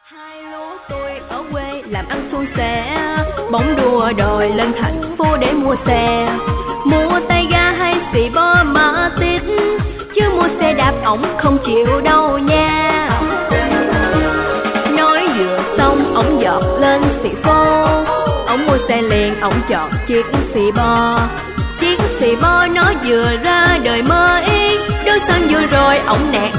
Hai lúa tôi ở quê làm ăn suôn sẻ, bỗng đua đòi lên thành phố để mua xe. Mua tay ga hay xì bò mà tít, chứ mua xe đạp ổng không chịu đâu nha. Nói vừa xong ổng giọt lên xì phô, ổng mua xe liền ổng chọn chiếc xì bò. Chiếc xì bò nó vừa ra đời mới, đôi xuân vừa rồi ổng nẹt